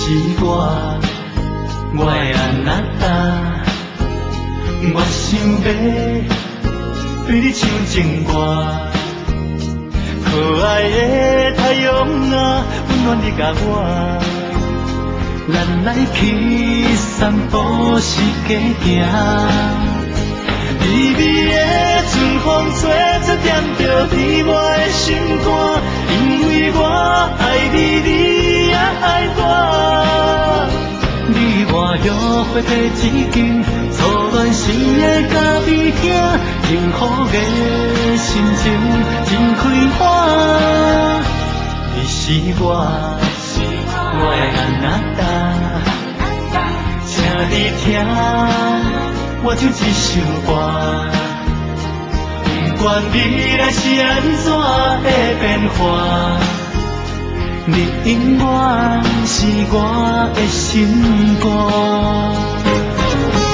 我的安娜达，我想要对你唱情歌。可爱的太阳啊，温暖你甲我，咱来去散步是加行。微微的春风吹，才点着甜我的心肝，因为我爱你，你也爱我。你我约会第一间，初恋时的咖啡厅，幸福的心情真开花。你是我的安娜达，请你听我唱一首歌。不管未来是安怎的变化，你永远是我的心肝。